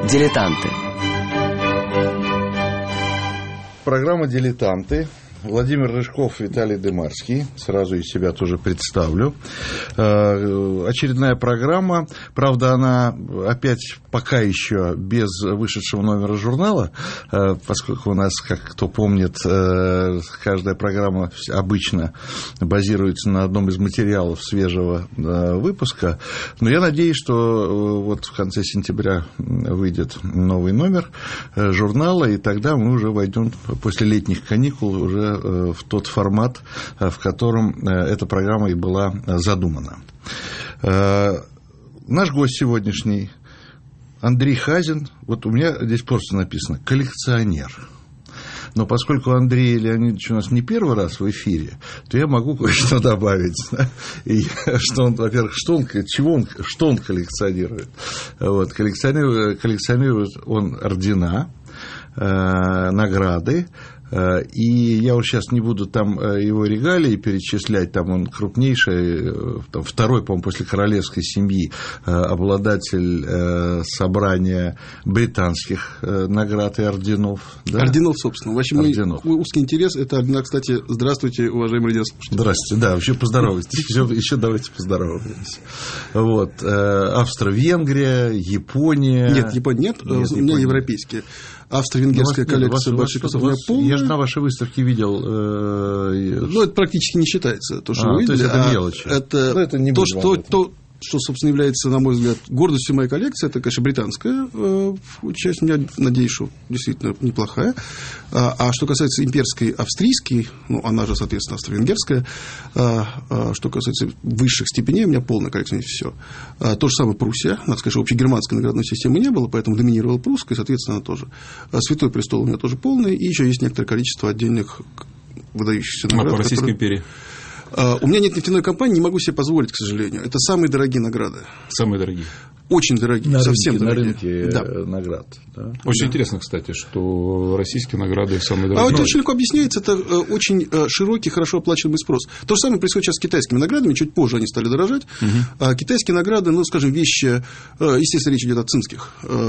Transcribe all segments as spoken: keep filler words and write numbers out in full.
Дилетанты. Программа «Дилетанты». Владимир Рыжков, Виталий Дымарский. Сразу и себя тоже представлю. Очередная программа. Правда, она опять пока еще без вышедшего номера журнала, поскольку у нас, как кто помнит, каждая программа обычно базируется на одном из материалов свежего выпуска. Но я надеюсь, что вот в конце сентября выйдет новый номер журнала, и тогда мы уже войдем после летних каникул уже в тот формат, в котором эта программа и была задумана. Наш гость сегодняшний Андрей Хазин. Вот у меня здесь просто написано «коллекционер». Но поскольку Андрей Леонидович у нас не первый раз в эфире, то я могу кое-что добавить. И что он, во-первых, что он, чего он, что он коллекционирует. Вот, коллекционирует, коллекционирует он ордена, награды. И я вот сейчас не буду там его регалии перечислять, там он крупнейший, там, второй, по-моему, после королевской семьи обладатель собрания британских наград и орденов. Да? Орденов, собственно. Вообще, орденов. Мой узкий интерес – это ордена, кстати, здравствуйте, уважаемые радиослушатели. Здравствуйте, да, вообще поздоровайтесь, еще, еще давайте поздороваемся. Вот, Австро-Венгрия, Япония. Нет, Япония нет, нет у меня европейские. Австро-венгерская коллекция больших кустов у меня полная. Я же на вашей выставке видел. Э... Ну, это практически не считается, то, что а, вы видели. То есть это мелочи. А это, это не то, что, то, что, собственно, является, на мой взгляд, гордостью моей коллекции, это, конечно, британская э, часть, у меня, надеюсь, что действительно неплохая. А, а что касается имперской австрийской, ну, она же, соответственно, австро-венгерская, а, а, что касается высших степеней, у меня полная коллекция, все. А, то же самое Пруссия, надо сказать, что общегерманской наградной системы не было, поэтому доминировала прусская, соответственно, она тоже. А, Святой престол у меня тоже полный, и еще есть некоторое количество отдельных выдающихся наград. А по Российской которые... империи? У меня нет нефтяной компании, не могу себе позволить, к сожалению. Это самые дорогие награды. Самые дорогие? Очень дорогие, на совсем рынке, дорогие. На рынке да. наград. Да? Очень да. интересно, кстати, что российские награды самые дорогие. А это очень легко объясняется, это очень широкий, хорошо оплачиваемый спрос. То же самое происходит сейчас с китайскими наградами, чуть позже они стали дорожать. Угу. А китайские награды, ну, скажем, вещи, естественно, речь идет о цинских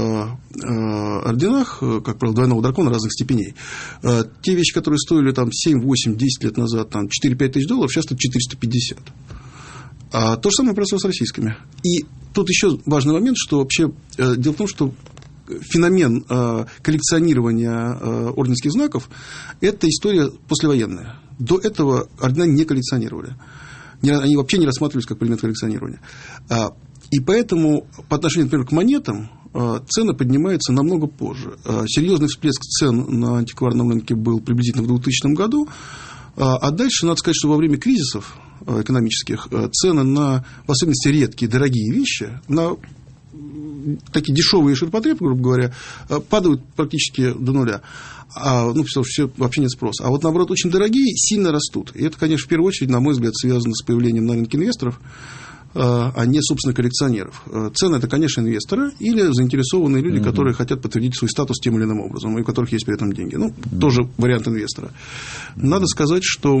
орденах, как правило, двойного дракона разных степеней. Те вещи, которые стоили там семь, восемь, десять лет назад, там четыре-пять тысяч долларов, сейчас тут четыреста пятьдесят. А то же самое происходит с российскими. И тут еще важный момент, что вообще э, дело в том, что феномен э, коллекционирования э, орденских знаков – это история послевоенная. До этого ордена не коллекционировали. Не, они вообще не рассматривались как предмет коллекционирования. А, и поэтому по отношению, например, к монетам э, цены поднимаются намного позже. Э, серьезный всплеск цен на антикварном рынке был приблизительно в двухтысячном году. А дальше, надо сказать, что во время кризисов экономических цены на, в особенности, редкие, дорогие вещи, на такие дешевые ширпотреб, грубо говоря, падают практически до нуля. А, ну, потому что все, вообще нет спроса. А вот, наоборот, очень дорогие сильно растут. И это, конечно, в первую очередь, на мой взгляд, связано с появлением на рынке инвесторов, а не, собственно, коллекционеров. Цены – это, конечно, инвесторы или заинтересованные люди, mm-hmm. которые хотят подтвердить свой статус тем или иным образом, и у которых есть при этом деньги. Ну, mm-hmm. тоже вариант инвестора. Надо сказать, что…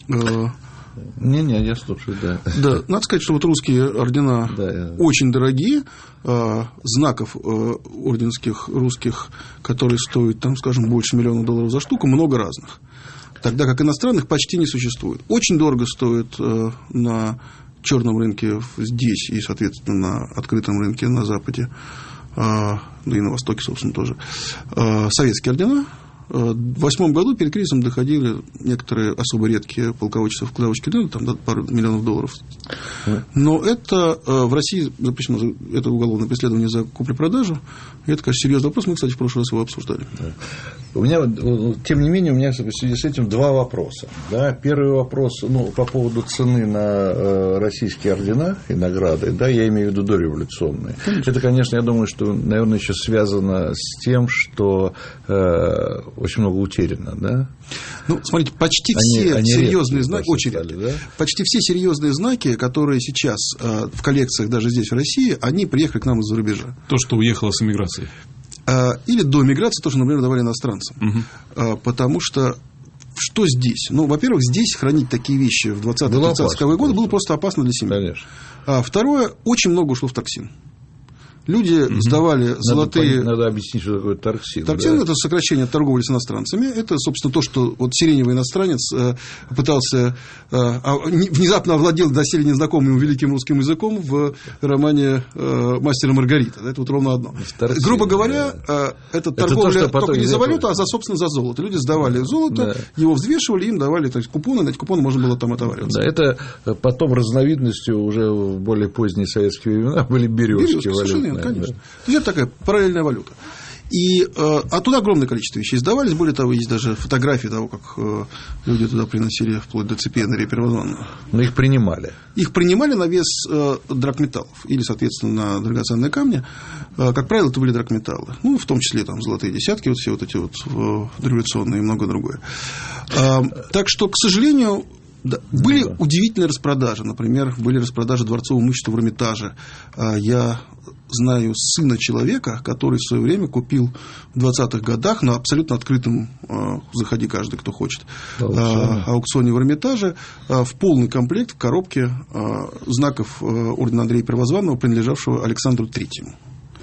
Не-не, я слушаю, да. Да, надо сказать, что вот русские ордена да, я... очень дорогие, знаков орденских русских, которые стоят, там, скажем, больше миллиона долларов за штуку, много разных. Тогда как иностранных почти не существует. Очень дорого стоит на черном рынке здесь и, соответственно, на открытом рынке на Западе, да и на Востоке, собственно, тоже, советские ордена. В восьмом году перед кризисом доходили некоторые особо редкие полководчества в кладовочке ордена, там до пару миллионов долларов. Но это в России запрещено, это уголовное преследование за куплю-продажу. И это, конечно, серьезный вопрос. Мы, кстати, в прошлый раз его обсуждали. Да. У меня, тем не менее, у меня в связи с этим два вопроса. Да? Первый вопрос, ну, по поводу цены на российские ордена и награды, да, я имею в виду дореволюционные. Конечно. Это, конечно, я думаю, что, наверное, еще связано с тем, что э, очень много утеряно, да? Ну, смотрите, почти они, все они серьезные знаки, очень стали, да? Почти все серьезные знаки, которые сейчас э, в коллекциях даже здесь, в России, они приехали к нам из-за рубежа. То, что уехало с эмиграцией. Или до миграции, то, что, например, давали иностранцам. Угу. Потому что что здесь? Ну, во-первых, здесь хранить такие вещи в двадцатые-тридцатые годы было просто опасно для семьи. Конечно. А второе, очень много ушло в токсин. Люди mm-hmm. сдавали надо золотые... Понять, надо объяснить, что такое торксин. Торксин да? – это сокращение от торговли с иностранцами. Это, собственно, то, что вот сиреневый иностранец э, пытался... Э, внезапно овладел доселе незнакомым ему великим русским языком в романе э, «Мастер и Маргарита». Это вот ровно одно. Торксин, грубо говоря, да. э, это торговля это то, только не за валюту, а за, собственно, за золото. Люди сдавали золото, да. его взвешивали, им давали то есть, купоны, на эти купоны можно было там отовариваться. Да, это потом разновидностью уже в более поздние советские времена были березки валютные. Конечно. Да. То есть это такая параллельная валюта. И э, оттуда огромное количество вещей сдавались. Более того, есть даже фотографии того, как э, люди туда приносили вплоть до цепи Андрея Первозванного. Но их принимали. Их принимали на вес э, драгметаллов или, соответственно, на драгоценные камни. Э, как правило, это были драгметаллы. Ну, в том числе там золотые десятки, вот все вот эти вот э, дореволюционные и многое другое. Э, так что, к сожалению... Да. Были да. удивительные распродажи. Например, были распродажи дворцового имущества в Эрмитаже. Я знаю сына человека, который в свое время купил в двадцатых годах на абсолютно открытом, заходи каждый, кто хочет, аукционе, аукционе в Эрмитаже в полный комплект в коробке знаков ордена Андрея Первозванного, принадлежавшего Александру Третьему.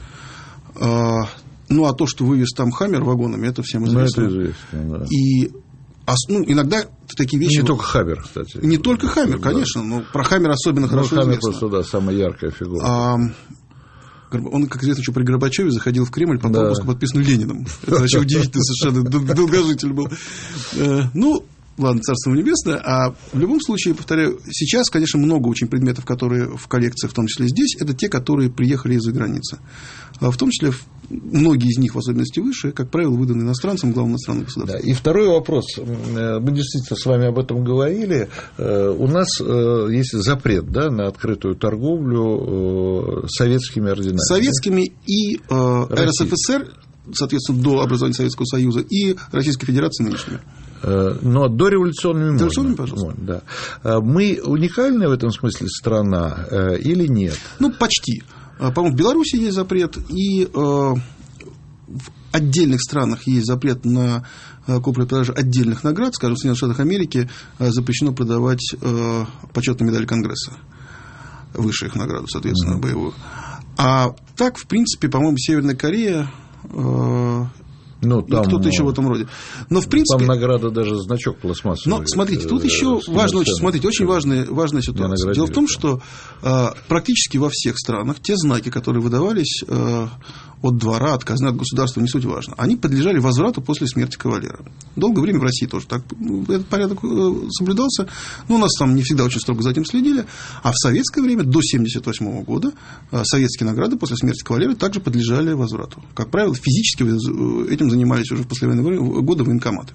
Ну, а то, что вывез там Хаммер вагонами, это всем известно. Ну, это известно, да. И ну, иногда такие вещи... Не только Хаммер, кстати. Не только Хаммер, да. конечно. Но про Хаммер особенно ну, хорошо Хаммер известно. Просто, да, самая яркая фигура. А, он, как известно, еще при Горбачеве заходил в Кремль по пропуску, да. подписанному Лениным. Это вообще удивительный совершенно долгожитель был. Ну, ладно, царство небесное. А в любом случае, повторяю, сейчас, конечно, много очень предметов, которые в коллекциях, в том числе здесь, это те, которые приехали из-за границы. В том числе многие из них, в особенности выше, как правило, выданы иностранцам, главным иностранным государствам. Да. И второй вопрос. Мы действительно с вами об этом говорили. У нас есть запрет, да, на открытую торговлю советскими орденами. Советскими и э, эр эс эф эс эр, соответственно, до образования Советского Союза, и Российской Федерации нынешними. Но дореволюционными можно. Дореволюционными, пожалуйста. Да. Мы уникальная в этом смысле страна или нет? Ну, почти. По-моему, в Беларуси есть запрет, и э, в отдельных странах есть запрет на куплю-продажу отдельных наград. Скажем, в Соединенных Штатах Америки запрещено продавать э, почетные медали Конгресса, высшую их награду, соответственно, mm-hmm. боевую. А так, в принципе, по-моему, Северная Корея... Э, Ну, там, и кто-то еще в этом роде. Но, в принципе, там награда даже значок пластмассовый. Но смотрите, тут еще важно, очень, смотрите, очень важная, важная ситуация. Дело в том, что э, практически во всех странах те знаки, которые выдавались э, от двора, от казны, от государства, не суть важно, они подлежали возврату после смерти кавалера. Долгое время в России тоже так этот порядок соблюдался, но у нас там не всегда очень строго за этим следили. А в советское время, до семьдесят восьмого года, советские награды после смерти кавалера также подлежали возврату. Как правило, физически этим занимались уже в послевоенные годы военкоматы.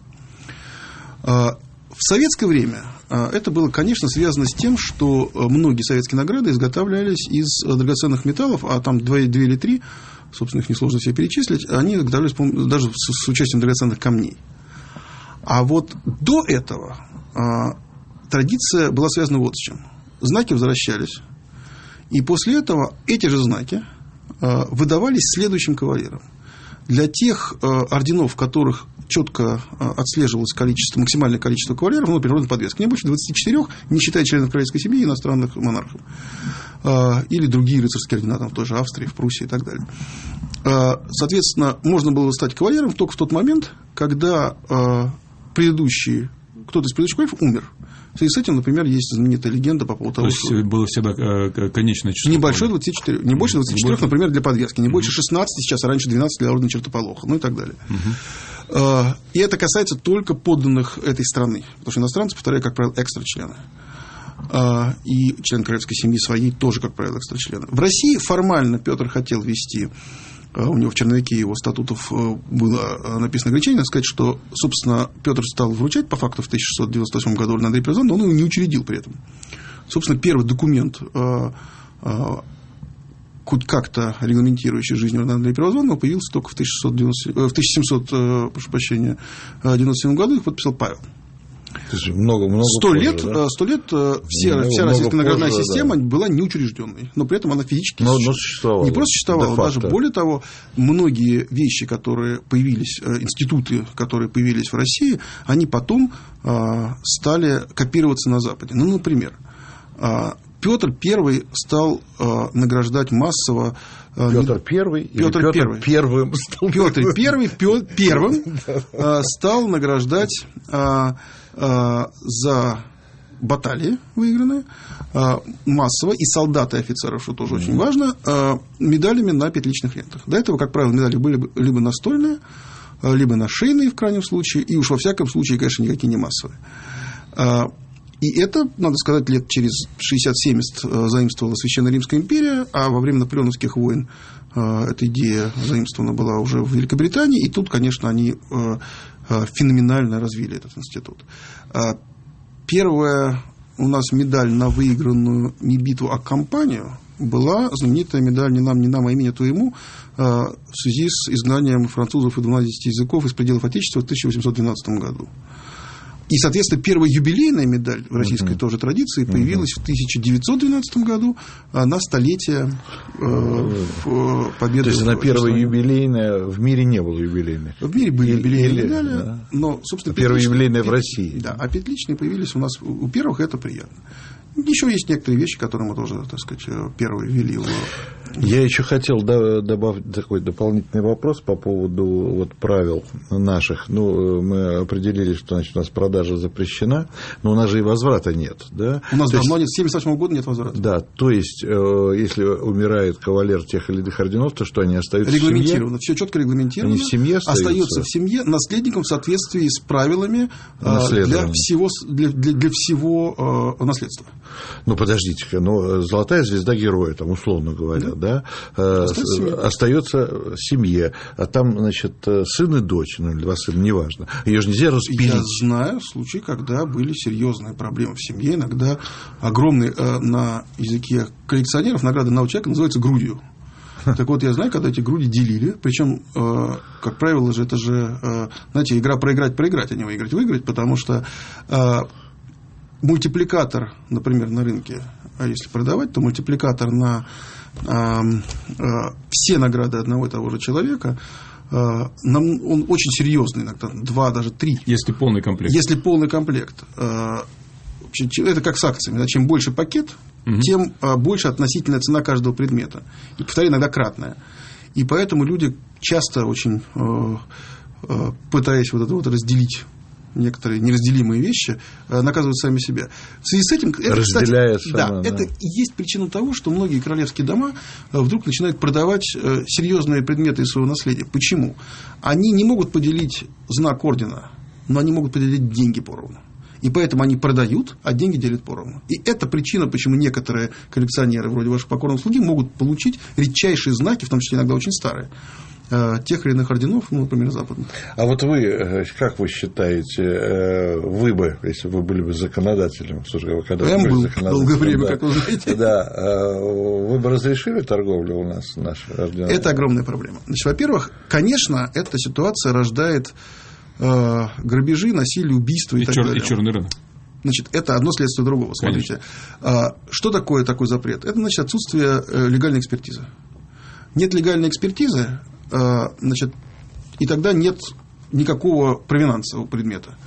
В советское время это было, конечно, связано с тем, что многие советские награды изготавливались из драгоценных металлов, а там два или три, собственно, их несложно себе перечислить, они изготавливались даже с участием драгоценных камней. А вот до этого традиция была связана вот с чем. Знаки возвращались, и после этого эти же знаки выдавались следующим кавалерам. Для тех э, орденов, в которых четко э, отслеживалось количество, максимальное количество кавалеров, ну, например, подвески, не больше двадцати четырёх, не считая членов королевской семьи и иностранных монархов, э, или другие рыцарские ордена, там, в той же Австрии, в Пруссии и так далее. Э, соответственно, можно было стать кавалером только в тот момент, когда э, предыдущий, кто-то из предыдущих кавалеров умер. В связи с этим, например, есть знаменитая легенда по поводу того, что... То есть, было всегда конечное число. Небольшое двадцать четыре. Не больше двадцати четырёх, например, для подвески. Не больше шестнадцати сейчас, а раньше двенадцати для ордена Чертополоха. Ну и так далее. Угу. И это касается только подданных этой страны. Потому что иностранцы, повторяю, как правило, экстра-члены. И члены королевской семьи своей тоже, как правило, экстра-члены. В России формально Петр хотел ввести... У него в черновике его статутов было написано ограничение. Надо сказать, что, собственно, Петр стал вручать по факту в тысяча шестьсот девяносто восьмом году орден Андрея Первозванного, но он его не учредил при этом. Собственно, первый документ, хоть как-то регламентирующий жизнь ордена Андрея Первозванного, появился только в тысяча семьсот девяносто седьмом году, их подписал Павел. Много, много сто позже, лет, да? сто лет все, много, вся российская наградная позже, система да. была неучрежденной, но при этом она физически но, суще... но существовала. Не просто существовала, даже более того, многие вещи, которые появились, институты, которые появились в России, они потом а, стали копироваться на Западе. Ну, например, а, Петр Первый стал а, награждать массово Петр Первый или Петр Петр Первый. Первым стал Петр Первый первым стал награждать за баталии выигранные массово, и солдат, и офицеров, что тоже очень важно, медалями на петличных лентах. До этого, как правило, медали были либо настольные, либо на шейные в крайнем случае, и уж во всяком случае, конечно, никакие не массовые. И это, надо сказать, лет через шестьдесят-семьдесят заимствовала Священная Римская империя, а во время наполеоновских войн эта идея заимствована была уже в Великобритании, и тут, конечно, они феноменально развили этот институт. Первая у нас медаль на выигранную не битву, а кампанию была знаменитая медаль «Не нам, не нам, а имени твоему» в связи с изгнанием французов и двенадцати языков из пределов Отечества в тысяча восемьсот двенадцатом году. И, соответственно, первая юбилейная медаль в российской uh-huh. тоже традиции появилась uh-huh. в тысяча девятьсот двенадцатом году на столетие э, победы. То есть, она первая юбилейная, в мире не было юбилейной. В мире были юбилейные медали, да. Но, собственно, первая юбилейная в России. Да, а петличные появились у нас у первых, это приятно. Еще есть некоторые вещи, которые мы тоже, так сказать, первые ввели. Я еще хотел добавить такой дополнительный вопрос по поводу вот правил наших. Ну, мы определили, что, значит, у нас продажа запрещена, но у нас же и возврата нет. Да? У нас то давно есть, нет, с семьдесят восьмого года нет возврата. Да, то есть, если умирает кавалер тех или иных орденов, то что они остаются в семье? Регламентировано, все четко регламентировано. Они в семье остаются? Остаются в семье наследником в соответствии с правилами для всего, для, для, для всего э, наследства. Ну, подождите-ка, ну, золотая звезда героя, там, условно говоря, да, да остается, остается в семье, а там, значит, сын и дочь, ну, или два сына, неважно. Ее же нельзя распилить. Я знаю случаи, когда были серьезные проблемы в семье, иногда огромные, э, на языке коллекционеров награды одного человека называются грудью. Так вот, я знаю, когда эти груди делили, причем, э, как правило же, это же, э, знаете, игра проиграть-проиграть, а не выиграть-выиграть, потому что э, мультипликатор, например, на рынке, а если продавать, то мультипликатор на э, э, все награды одного и того же человека, э, нам, он очень серьезный, иногда два, даже три. Если полный комплект. Если полный комплект. Э, это как с акциями. Да, чем больше пакет, угу. тем э, больше относительная цена каждого предмета. И, повторяю, иногда кратная. И поэтому люди часто очень, э, э, пытаясь вот это вот разделить некоторые неразделимые вещи, наказывают сами себя. В связи с этим, это, кстати, сама, да, да. это и есть причина того, что многие королевские дома вдруг начинают продавать серьезные предметы из своего наследия. Почему? Они не могут поделить знак ордена, но они могут поделить деньги поровну. И поэтому они продают, а деньги делят поровну. И это причина, почему некоторые коллекционеры, вроде ваших покорных слуги, могут получить редчайшие знаки, в том числе иногда очень старые, тех или иных орденов, ну, например, западных. А вот вы, как вы считаете, вы бы, если бы вы были бы законодателем, слушай, вы когда Я был долгое время, да, как вы знаете. Да, вы бы разрешили торговлю у нас, наш орден? Это огромная проблема. Значит, во-первых, конечно, эта ситуация рождает э, грабежи, насилие, убийства и, и так чер- далее. И черный рынок. Значит, это одно следствие другого. Смотрите, а, что такое такой запрет? Это, значит, отсутствие легальной экспертизы. Нет легальной экспертизы, значит, и тогда нет никакого провинанса у предмета.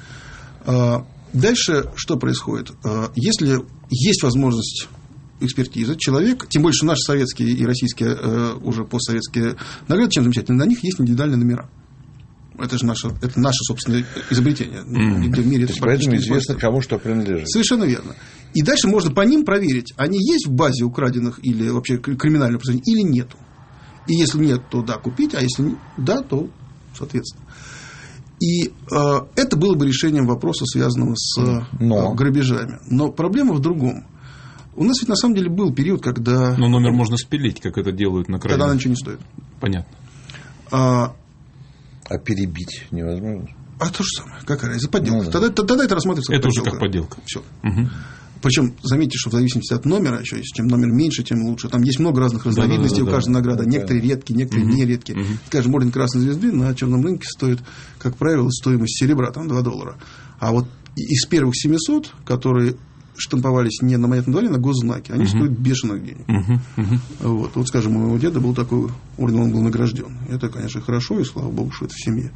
Дальше что происходит? Если есть возможность экспертизы, человек, тем больше наши советские и российские, уже постсоветские награды, чем замечательно, на них есть индивидуальные номера. Это же наше, это наше собственное изобретение. Mm-hmm. В мире это поэтому известно, кому что принадлежит. Совершенно верно. И дальше можно по ним проверить, они есть в базе украденных или вообще криминального преступления, или нету. И если нет, то да, купить, а если да, то соответственно. И э, это было бы решением вопроса, связанного с Но. э, грабежами. Но проблема в другом. У нас ведь на самом деле был период, когда... Но номер можно спилить, как это делают на крайне. Тогда она ничего не стоит. Понятно. А, а перебить невозможно? А то же самое. Какая разница? Подделка. Ну, да. тогда, тогда это рассматривается как это подделка. уже как подделка. Все. Угу. Причем, заметьте, что в зависимости от номера еще есть. Чем номер меньше, тем лучше. Там есть много разных разновидностей, да, да, да, у каждой да, награды. Да, некоторые да. редкие, некоторые угу. нередкие. Угу. Скажем, орден Красной Звезды на черном рынке стоит, как правило, стоимость серебра, там два доллара. А вот из первых семисот, которые штамповались не на монетном дворе, а на госзнаке, они угу. стоят бешеных денег. Угу. Угу. Вот. вот, скажем, у моего деда был такой орден, он был награжден. Это, конечно, хорошо, и слава богу, что это в семье.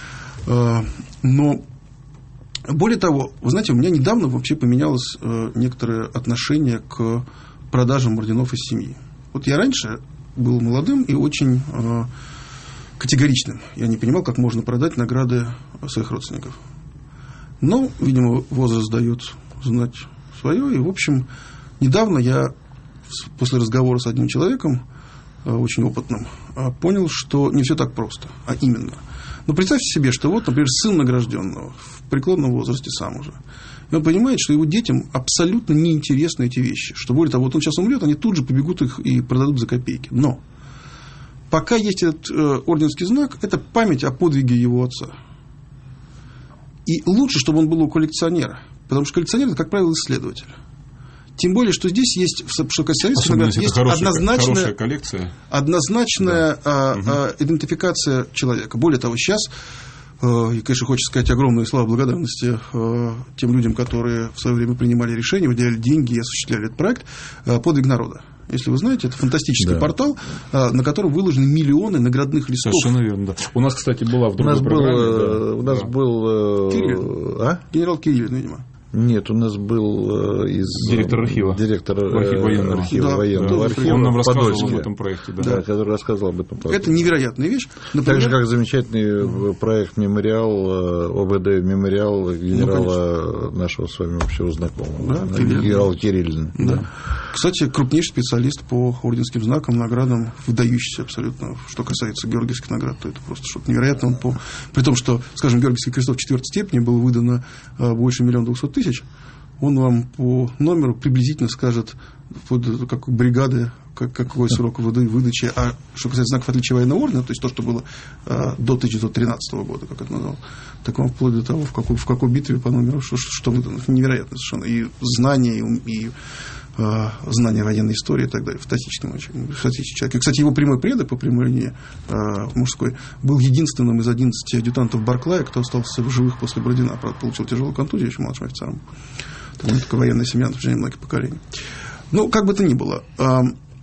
Но более того, вы знаете, у меня недавно вообще поменялось э, некоторое отношение к продажам орденов из семьи. Вот я раньше был молодым и очень э, категоричным. Я не понимал, как можно продать награды своих родственников. Но, видимо, возраст дает знать свое. И, в общем, недавно я после разговора с одним человеком, э, очень опытным, э, понял, что не все так просто. А именно. Но представьте себе, что вот, например, сын награжденного в преклонном возрасте сам уже. И он понимает, что его детям абсолютно неинтересны эти вещи. Что более того, вот он сейчас умрет, они тут же побегут их и продадут за копейки. Но пока есть этот э, орденский знак, это память о подвиге его отца. И лучше, чтобы он был у коллекционера. Потому что коллекционер – это, как правило, исследователь. Тем более, что здесь есть, что касается наград, есть хорошая, однозначная, хорошая коллекция. однозначная да. а, угу. а, идентификация человека. Более того, сейчас, а, и, конечно, хочется сказать огромные слова благодарности а, тем людям, которые в свое время принимали решения, выделяли деньги и осуществляли этот проект, а, «Подвиг народа». Если вы знаете, это фантастический да. портал, а, на котором выложены миллионы наградных листов. Совершенно верно, да. У нас, кстати, была в другой у нас программе. Был, да. У нас да. был... Кириллин. А? Генерал Кириллин, видимо. Нет, у нас был из... Директор архива. Директор архив военного. архива, да, военного да, архива. Он нам рассказывал Подольске. об этом проекте. Да. Да, да, который рассказывал об этом проекте. Это невероятная вещь. Например, так же, как замечательный проект «Мемориал», ОВД «Мемориал» генерала ну, нашего с вами общего знакомого. Да, генерала Кириллина. Да. Да. Кстати, крупнейший специалист по орденским знакам, наградам, выдающийся абсолютно. Что касается георгиевских наград, то это просто что-то невероятное. Он по... При том, что, скажем, георгиевский крестов четвертой степени было выдано больше миллиона двухсот тысяч, он вам по номеру приблизительно скажет, как бригады, как, какой срок выдачи. А что касается знаков отличия военного ордена, то есть то, что было а, до тысяча девятьсот тринадцатого года, как это назвал, так вам вплоть до того, в какой, в какой битве по номеру, что, что выдано. Невероятно совершенно. И знания, и, и а, знания военной истории и так далее. Фантастический человек. И, кстати, его прямой предок по прямой линии а, мужской был единственным из одиннадцати адъютантов Барклая, кто остался в живых после Бородина. Правда, получил тяжелую контузию еще младшим офицером. Там такая военная семья на протяжении многих поколений. Ну, как бы то ни было. Э,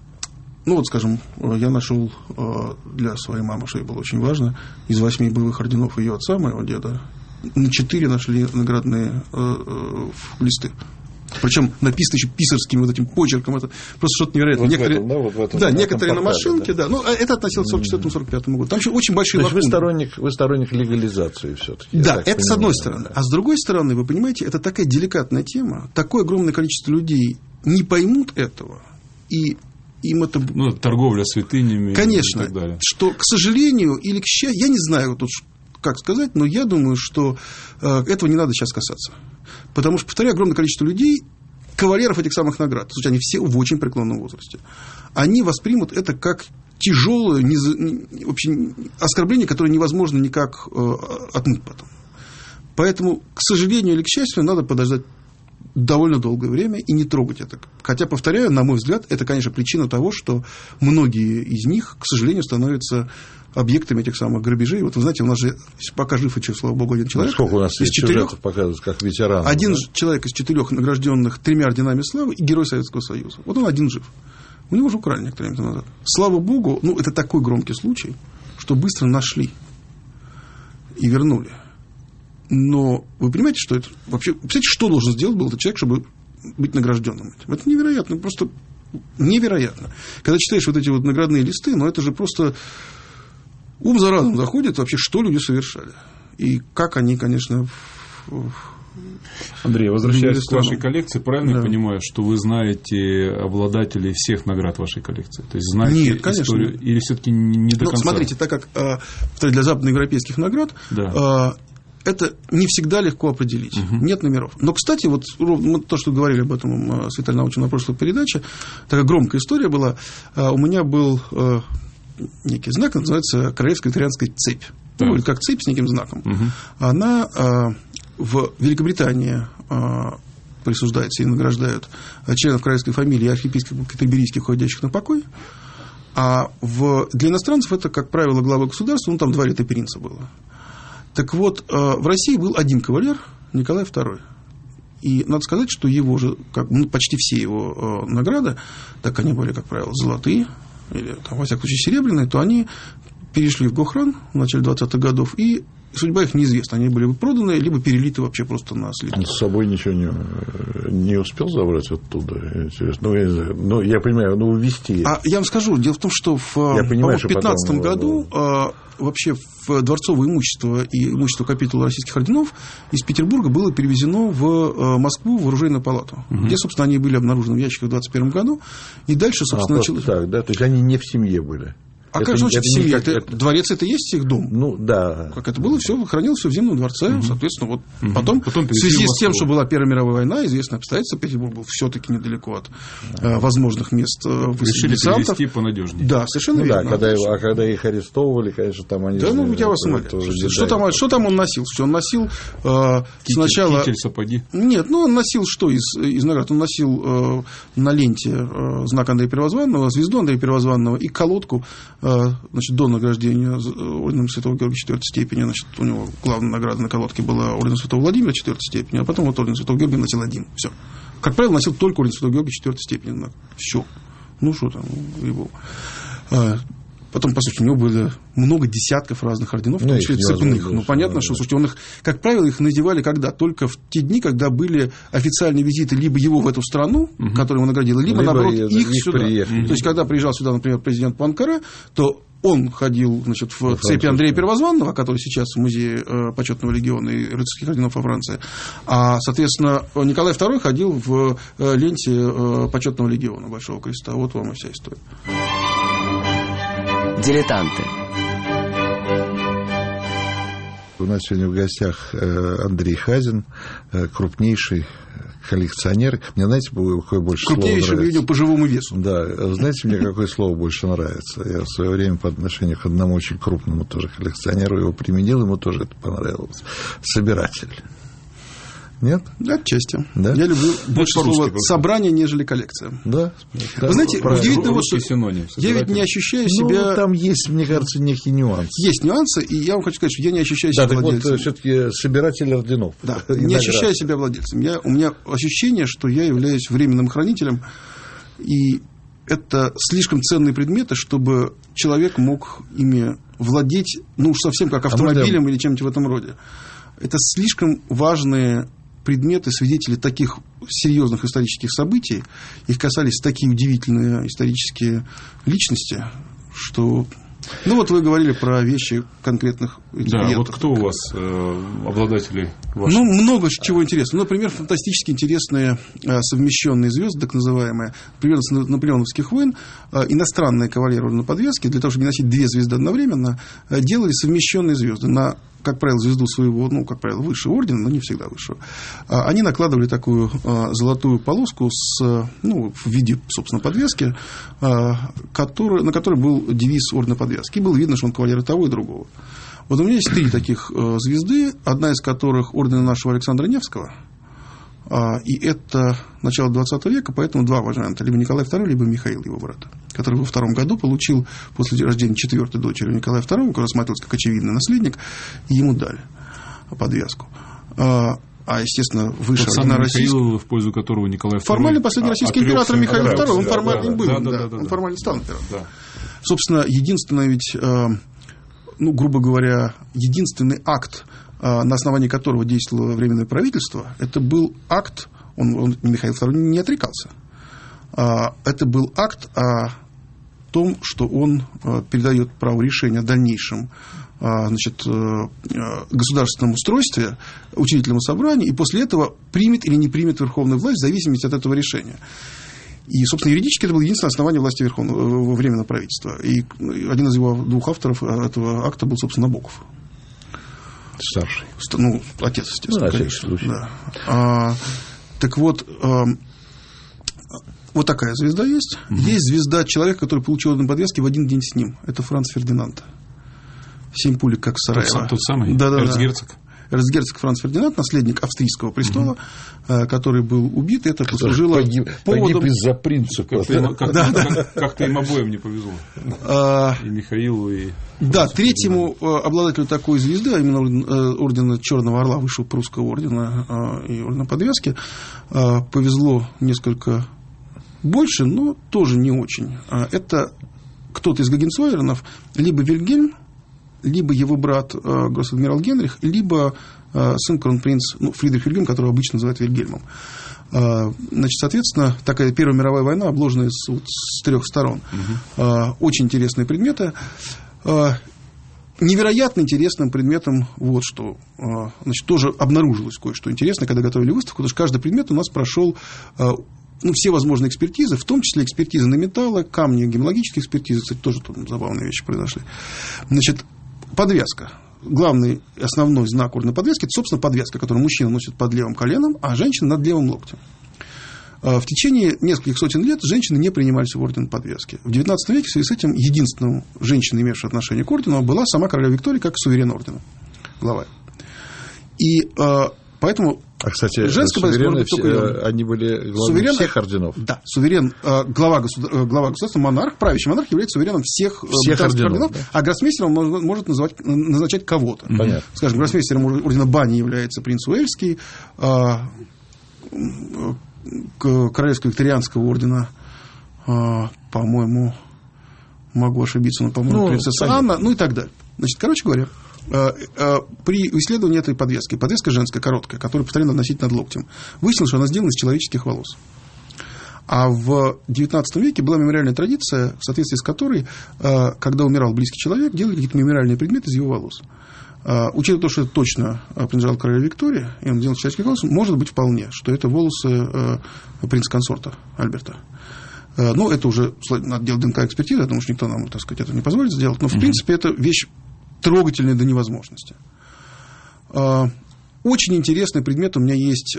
ну, вот, скажем, я нашел э, для своей мамы, что ей было очень важно, из восьми боевых орденов ее отца, моего деда, на четыре нашли наградные э, э, листы. Причем написано еще писарским вот этим почерком. Это просто что-то невероятное. Вот некоторые, этом, да, вот в этом, да, в некоторые этом на портале, машинке, да. да. Ну, это относилось к сорок четвёртому — сорок пятому году. Там еще очень большие лакуны. Вы сторонник, вы сторонник легализации все-таки. Да, это с одной стороны. А с другой стороны, вы понимаете, это такая деликатная тема. Такое огромное количество людей не поймут этого. И им это... Ну, торговля святынями. Конечно. И так далее. Что, к сожалению или к счастью, я не знаю тут, как сказать, но я думаю, что э, этого не надо сейчас касаться. Потому что, повторяю, огромное количество людей, кавалеров этих самых наград, слушайте, они все в очень преклонном возрасте, они воспримут это как тяжелое не, не, вообще, оскорбление, которое невозможно никак э, отмыть потом. Поэтому, к сожалению или к счастью, надо подождать довольно долгое время и не трогать это. Хотя, повторяю, на мой взгляд, это, конечно, причина того, что многие из них, к сожалению, становятся объектами этих самых грабежей. Вот вы знаете, у нас же пока жив еще, слава богу, один человек. Сколько у нас из четырех показывают, как ветеран. Один да? человек из четырех награжденных тремя орденами славы и герой Советского Союза. Вот он один жив. У него же украли некоторое время назад. Слава богу, ну, это такой громкий случай, что быстро нашли и вернули. Но вы понимаете, что это вообще... Представляете, что должен сделать был этот человек, чтобы быть награжденным этим? Это невероятно, просто невероятно. Когда читаешь вот эти вот наградные листы, ну, это же просто... Ум за разум заходит вообще, что люди совершали. И как они, конечно... Андрей, возвращаясь к вашей коллекции, правильно да. я понимаю, что вы знаете обладателей всех наград вашей коллекции? То есть знаете Нет, конечно. историю? Или все-таки не до ну, конца? Смотрите, так как для западноевропейских наград... Да. Это не всегда легко определить. Uh-huh. Нет номеров. Но, кстати, вот мы то, что говорили об этом с Виталием Научем на прошлой передаче, такая громкая история была. У меня был некий знак, называется Королевская итальянская цепь. Uh-huh. Ну, как цепь с неким знаком. Uh-huh. Она в Великобритании присуждается и награждают членов королевской фамилии и архиепископов кентерберийских, уходящих на покой. А в... для иностранцев это, как правило, глава государства, ну, там два летопиринца было. Так вот, в России был один кавалер, Николай второй. И надо сказать, что его же, как, ну, почти все его э, награды, так они были, как правило, золотые, или, там, во всяком случае, серебряные, то они перешли в Гохран в начале двадцатых годов, и судьба их неизвестна. Они были проданы, либо перелиты вообще просто на след. С собой ничего не, не успел забрать оттуда? Интересно. Ну, я не знаю. Ну, я понимаю, ну, увезти. А я вам скажу, дело в том, что в две тысячи пятнадцатом году а, вообще в дворцовое имущество и имущество капитула российских орденов из Петербурга было перевезено в Москву, в оружейную палату, угу. где, собственно, они были обнаружены в ящиках в двадцать первом году. И дальше, собственно, а, началось... Так, да? То есть они не в семье были? А это, как же значит в семье? Это, это... Дворец это и есть их дом? Ну, да. Как это было, все хранилось все в Зимнем дворце. Угу. Соответственно, вот угу. потом, потом в связи с тем, что была Первая мировая война, известное обстоятельство, Петербург был все-таки недалеко от э, возможных мест высадки десантов. Решили понадежнее. Да, совершенно ну, верно. Да, когда, а когда их арестовывали, конечно, там они... Да, ну, я вас умоляю. Что, что, там, что там он носил? Что он носил э, китель, сначала... Китель, сапоги? Нет, ну, он носил что из, из наград? Он носил э, на ленте э, знак Андрея Первозванного, звезду Андрея Первозванного и колодку, э, значит, до награждения орденом Святого Георгия четвёртой степени. Значит, у него главная награда на колодке была орден Святого Владимира четвёртой степени, а потом вот орден Святого Георгия носил один. Все. Как правило, носил только орден Святого Георгия четвёртой степени. Все. Ну, что там, его. Потом, по сути, у него было много десятков разных орденов, в том числе цепных. Ну, понятно, что, слушайте, он их, как правило, их надевали когда? Только в те дни, когда были официальные визиты либо его в эту страну, угу. которую он наградил, либо, либо наоборот, их, их сюда. Приехали. То есть, когда приезжал сюда, например, президент Пуанкаре, то он ходил, значит, в во цепи Андрея Первозванного, который сейчас в музее э, почетного легиона и рыцарских орденов во Франции, а, соответственно, Николай второй ходил в э, ленте э, почетного легиона Большого Креста. Вот вам и вся история. Дилетанты. У нас сегодня в гостях Андрей Хазин, крупнейший коллекционер. Мне, знаете, какое больше слово нравится? Крупнейший, видимо, по живому весу. Да, знаете, мне какое слово больше нравится? Я в свое время по отношению к одному очень крупному тоже коллекционеру его применил, ему тоже это понравилось. Собиратель. Нет? Отчасти. Да? Я люблю больше слова собрание, нежели коллекция. Да. Вы знаете, удивительно, вот, что синоним, я ведь не ощущаю себя... Ну, там есть, мне кажется, некий нюанс. Есть нюансы, и я вам хочу сказать, что я не ощущаю себя да, владельцем. Вот, все-таки собиратель орденов. Да, не ощущаю себя владельцем. Я, у меня ощущение, что я являюсь временным хранителем, и это слишком ценные предметы, чтобы человек мог ими владеть, ну уж совсем как автомобилем а можно... или чем-нибудь в этом роде. Это слишком важные предметы, свидетели таких серьезных исторических событий, их касались такие удивительные исторические личности, что... Ну, вот вы говорили про вещи конкретных Да, клиентов. Вот кто у вас э, обладатели ваших? Ну, много чего интересного. Например, фантастически интересные э, совмещенные звезды, так называемые, например, с наполеоновских войн, э, иностранные кавалеры на подвеске, для того, чтобы не носить две звезды одновременно, э, делали совмещенные звезды на, как правило, звезду своего, ну, как правило, высшего ордена, но не всегда высшего. Э, они накладывали такую э, золотую полоску с, ну, в виде, собственно, подвески, э, который, на которой был девиз ордена подвески. И было видно, что он кавалер и того, и другого. Вот у меня есть три таких э, звезды, одна из которых ордена нашего Александра Невского, э, и это начало двадцатого века, поэтому два варианта, либо Николай второй, либо Михаил, его брат, который во втором году получил после рождения четвертой дочери Николая второго, который рассматривался как очевидный наследник, и ему дали подвеску. Э, А, естественно, выше ордена российского. Михаил, в пользу которого Николай второй... Формально последний российский император Михаил второй, он да, формально да, не был, да, да, да, да, да, он да. формально стал императором. Да. Собственно, единственное ведь, ну, грубо говоря, единственный акт, на основании которого действовало Временное правительство, это был акт, он, он Михаил второй не отрекался, это был акт о том, что он передает право решения о дальнейшем, значит, государственном устройстве учредительному собранию, и после этого примет или не примет верховную власть в зависимости от этого решения. И, собственно, юридически это было единственное основание власти верховного временного правительства. И один из его двух авторов этого акта был, собственно, Набоков. Старший. Ну, отец, естественно, ну, конечно. Да. А, так вот, а, вот такая звезда есть. Угу. Есть звезда человека, который получил орден подвески в один день с ним. Это Франц Фердинанд. Семь пулек, как в Сараево. Тот, тот самый? Да, да, эрцгерцог? Да. Эрцгерцог Франц Фердинанд, наследник австрийского престола, угу. который был убит, и это послужило погиб, поводом... Погиб из-за принципа. Как-то, им, как, да, как, да. как, как-то им обоим не повезло. А, и Михаилу, и... Да, третьему обладателю такой звезды, а именно ордена Черного Орла, высшего прусского ордена и ордена подвески, повезло несколько больше, но тоже не очень. Это кто-то из Гогенцоллернов, либо Вильгельм, либо его брат гросс-адмирал Генрих, либо сын кронпринц, ну, Фридрих Вильгельм, которого обычно называют Вильгельмом. Значит, соответственно, такая Первая мировая война, обложенная с, вот, с трех сторон. Угу. Очень интересные предметы. Невероятно интересным предметом вот что. Значит, тоже обнаружилось кое-что интересное, когда готовили выставку, потому что каждый предмет у нас прошел, ну, все возможные экспертизы, в том числе экспертизы на металлы, камни, гемологические экспертизы, кстати, тоже там забавные вещи произошли. Значит, подвязка. Главный, основной знак ордена подвески – это, собственно, подвеска, которую мужчина носит под левым коленом, а женщина над левым локтем. В течение нескольких сотен лет женщины не принимались в орден подвески. В девятнадцатом веке в связи с этим единственным женщиной, имевшей отношение к ордену, была сама королева Виктория, как суверен ордена, глава. И поэтому а, кстати, женская подвеска может быть все, только... Они были главами суверен, всех орденов? Да, суверен, глава, государ... глава государства, монарх, правящий монарх является сувереном всех, всех орденов, орденов да. А гроссмейстером он может называть, назначать кого-то. Понятно. Скажем, гроссмейстером ордена Бани является принц Уэльский, королевского викторианского ордена, по-моему, могу ошибиться, но, по-моему, ну, принцесса понятно. Анна, ну и так далее. Значит, короче говоря, при исследовании этой подвески, подвеска женская, короткая, которую постоянно носить над локтем, выяснилось, что она сделана из человеческих волос. А в девятнадцатом веке была мемориальная традиция, в соответствии с которой, когда умирал близкий человек, делали какие-то мемориальные предметы из его волос. Учитывая то, что это точно принадлежал королеве Виктории, и он делал из человеческих волос, может быть вполне, что это волосы принца-консорта Альберта. Ну, это уже надо делать ДНК-экспертизу, я думаю, что никто нам, так сказать, это не позволит сделать, но, в принципе, это вещь трогательная до невозможности. Очень интересный предмет у меня есть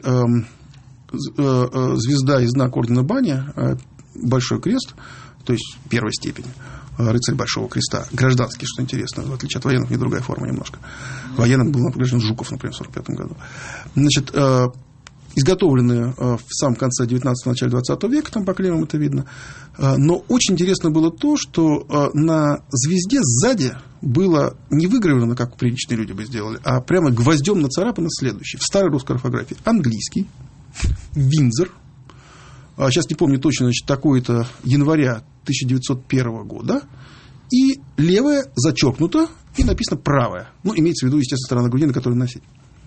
звезда и знак ордена Бани, Большой крест, то есть первая степень, рыцарь Большого креста, гражданский, что интересно, в отличие от военных, не другая форма немножко. Военным был награжден Жуков, например, в сорок пятом году. Значит, изготовленные в самом конце девятнадцатого, начале двадцатого века, там по клеймам это видно. Но очень интересно было то, что на звезде сзади было не выгравировано, как приличные люди бы сделали, а прямо гвоздем нацарапано следующее. В старой русской орфографии: английский, Виндзор, сейчас не помню точно, значит, такое-то января тысяча девятьсот первого года, и левая зачеркнута, и написано правая. Ну, имеется в виду, естественно, сторона груди, на которой носить.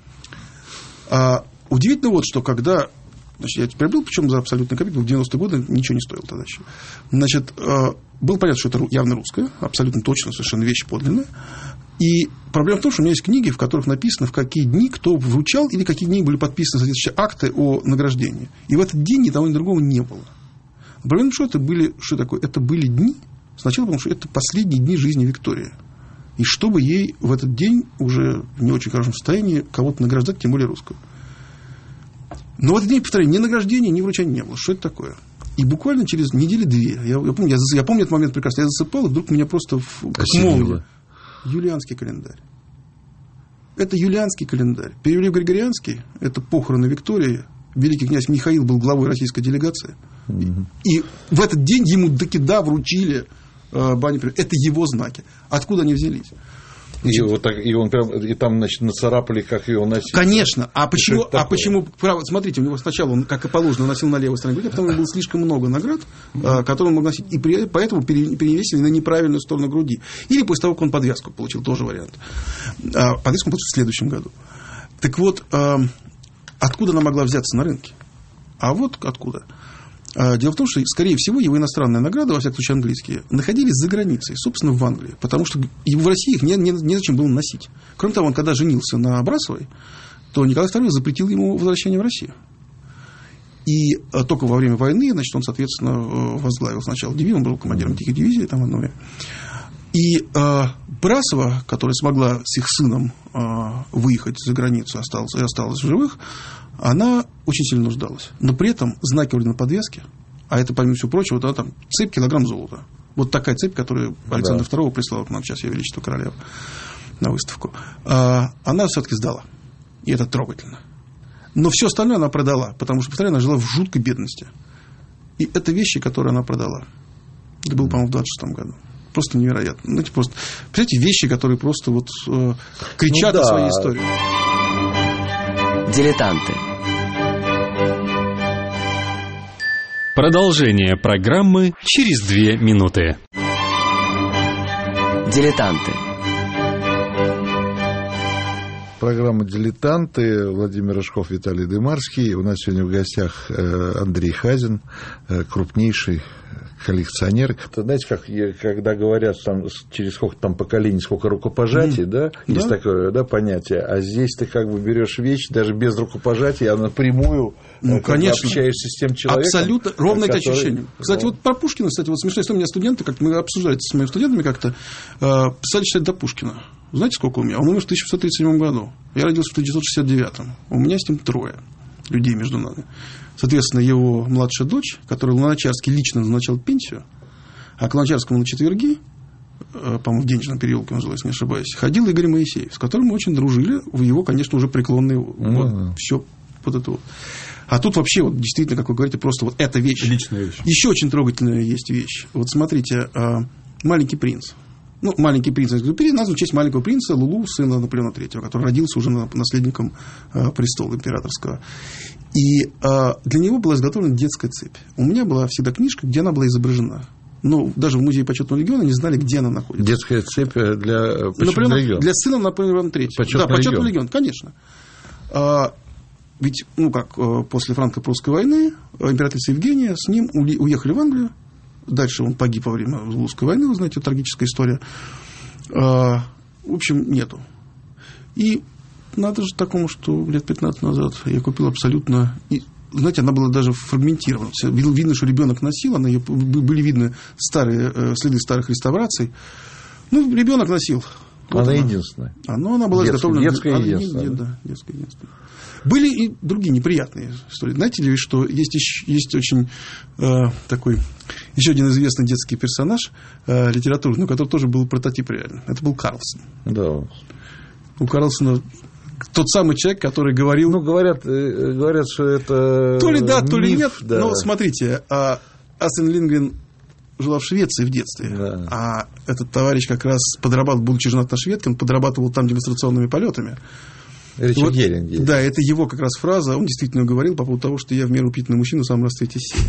Удивительно вот, что когда... Значит, я приобрел, причем за абсолютный копейки, в девяностые годы ничего не стоило тогда еще. Значит, было понятно, что это явно русская, абсолютно точно, совершенно вещь подлинная. И проблема в том, что у меня есть книги, в которых написано, в какие дни кто вручал, или какие дни были подписаны соответствующие акты о награждении. И в этот день ни того, ни другого не было. Проблема в том, что это были... Что такое? Это были дни, сначала потому, что это последние дни жизни Виктории. И чтобы ей в этот день уже в не очень хорошем состоянии кого-то награждать, тем более русскую. Но в этот день, повторяю, ни награждения, ни вручения не было. Что это такое? И буквально через недели две, я, я, помню, я, я помню этот момент прекрасно, я засыпал, и вдруг меня просто в, как молния. Юлианский календарь. Это юлианский календарь. Перевели в григорианский, это похороны Виктории. Великий князь Михаил был главой российской делегации. Mm-hmm. И в этот день ему таки да вручили э, бани. Это его знаки. Откуда они взялись? И, вот так, и, он прям, и там, значит, нацарапали, как его носить. Конечно. А почему, а почему право, смотрите, у него сначала он, как и положено, носил на левой стороне груди, а потом у него было слишком много наград, mm-hmm. которые он мог носить. И при, поэтому перевесили на неправильную сторону груди. Или после того, как он подвязку получил, тоже вариант. Подвязку он получил в следующем году. Так вот, откуда она могла взяться на рынке? А вот откуда. Дело в том, что, скорее всего, его иностранные награды, во всяком случае английские, находились за границей, собственно, в Англии, потому что в России их не, не, незачем было носить. Кроме того, он когда женился на Брасовой, то Николай второй запретил ему возвращение в Россию. И только во время войны, значит, он, соответственно, возглавил сначала дивизию, он был командиром тихой дивизии там одно время. И э, Брасова, которая смогла с их сыном э, выехать за границу осталась, и осталась в живых, она очень сильно нуждалась. Но при этом знаки ордена подвески, а это, помимо всего прочего, вот, там цепь килограмм золота. Вот такая цепь, которую Александр да. второй прислал к нам сейчас, Ее Величество Королева, на выставку, э, она все-таки сдала. И это трогательно. Но все остальное она продала, потому что, повторяю, она жила в жуткой бедности. И это вещи, которые она продала. Это было, по-моему, в двадцать шестом году. Просто невероятно. Ну, это просто, представляете, вещи, которые просто вот э, кричат ну, да. о своей истории. Дилетанты. Продолжение программы через две минуты. Дилетанты. Программа «Дилетанты». Владимир Рыжков, Виталий Дымарский. У нас сегодня в гостях Андрей Хазин, крупнейший коллекционер. Это, знаете, как когда говорят там, через сколько там поколений, сколько рукопожатий, mm. да, есть да? такое да, понятие, а здесь ты как бы берешь вещь даже без рукопожатия, а напрямую ну, конечно. общаешься с тем человеком. Абсолютно ровное который... это ощущение. Кстати, да. вот про Пушкина, кстати, вот смешно, что у меня студенты, как мы обсуждали с моими студентами как-то, писали читать до Пушкина. Знаете, сколько у меня? Он умер в тысяча девятьсот тридцать седьмом году. Я родился в тысяча девятьсот шестьдесят девятом. У меня с ним трое людей между нами. Соответственно, его младшая дочь, которая Луначарский лично назначал пенсию, а к Луначарскому на четверги, по-моему, в Денежном переулке он жил, если не ошибаюсь, ходил Игорь Моисеев, с которым мы очень дружили в его, конечно, уже преклонные mm-hmm. вот, все вот это вот. А тут вообще, вот, действительно, как вы говорите, просто вот эта вещь. Личная вещь. Еще очень трогательная есть вещь. Вот смотрите, «Маленький принц». Ну, «Маленький принц» Экзюпери назван в честь маленького принца Лулу, сына Наполеона третьего, который родился уже наследником э, престола императорского. И э, для него была изготовлена детская цепь. У меня была всегда книжка, где она была изображена. Но даже в музее почетного легиона не знали, где она находится. Детская цепь для почетного легиона? Для сына Наполеона третьего. Почетный да, почетный легион, легион, конечно. А, ведь, ну как, после франко-прусской войны императрица Евгения с ним уехали в Англию. Дальше он погиб во время Русской войны, вы знаете, трагическая история. В общем, нету. И надо же такому, что лет пятнадцать назад я купил абсолютно... И, знаете, она была даже фрагментирована. Видно, что ребенок носил, она ее, были видны старые, следы старых реставраций. Ну, ребенок носил. Вот она, она единственная. Она, она была детская, изготовлена... Детская она, единственная. Нет, да, детская единственная. Были и другие неприятные истории. Знаете ли, что есть, есть очень э, такой еще один известный детский персонаж э, литературный, который тоже был прототип реально. Это был Карлсон. Да. У Карлсона тот самый человек, который говорил... Ну, говорят, говорят, что это то ли да, то миф, ли нет. Да. Но смотрите, а Астрид Линдгрен жила в Швеции в детстве, да. а этот товарищ как раз подрабатывал, будучи женат на шведке, он подрабатывал там демонстрационными полетами. Ричард вот, Геринг. Да, это его как раз фраза. Он действительно говорил по поводу того, что я в меру упитанный мужчина в самом расцвете сил.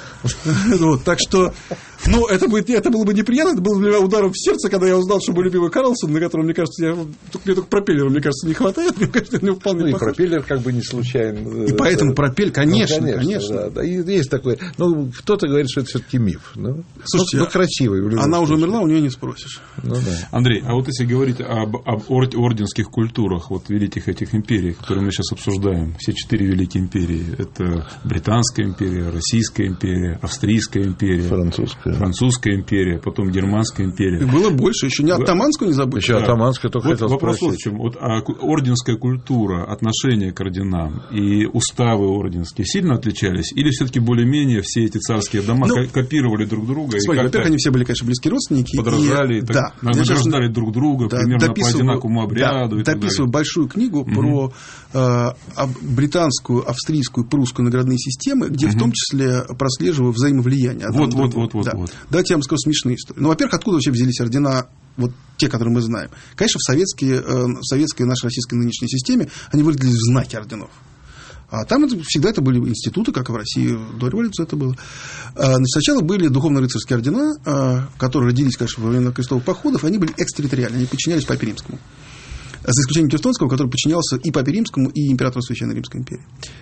Вот, так что, ну, это, будет, это было бы неприятно, это было для меня ударом в сердце, когда я узнал, что мой любимый Карлсон, на котором, мне кажется, я, мне только пропеллера, мне кажется, не хватает, мне кажется, не вполне ну, и похож. пропеллер как бы не случайно. И поэтому пропеллер, конечно, ну, конечно. конечно. Да, да. И есть такой, ну, кто-то говорит, что это все-таки миф. Ну, слушайте, ну, красивый. Она уже умерла, у нее не спросишь. Ну, да. Андрей, а вот если говорить об, об орденских культурах, вот великих этих империй, которые мы сейчас обсуждаем, все четыре великие империи, это Британская империя, Российская империя, Австрийская империя, Французская, Французская империя, потом Германская империя. И было больше, еще не Оттоманскую не забудь. Еще да. Оттоманская только вот хотел вопрос спросить. в чем. Вот, а орденская культура, отношение к орденам и уставы орденские сильно отличались? Или все-таки более-менее все эти царские дома ну, копировали друг друга? Смотри, во-первых, они все были, конечно, близкие родственники. Подражали, и, так, да, награждали сейчас, друг друга да, примерно по одинаковому обряду. Да, и так дописываю далее. большую книгу угу. про э, британскую, австрийскую, прусскую наградные системы, где угу. в том числе прослеживаю взаимовлияние. Вот, вот, вот, вот, да. вот. Давайте я вам скажу смешные истории. Ну, во-первых, откуда вообще взялись ордена, вот те, которые мы знаем? Конечно, в советские, э, в советской нашей российской нынешней системе они выглядели в знаке орденов. А там это, всегда это были институты, как и в России до революции это было. А, значит, сначала были духовно-рыцарские ордена, а, которые родились, конечно, во время крестовых походов, и они были экстерриториальны, они подчинялись Папе Римскому. За исключением Тевтонского, который подчинялся и Папе Римскому, и императору Священной Римской империи.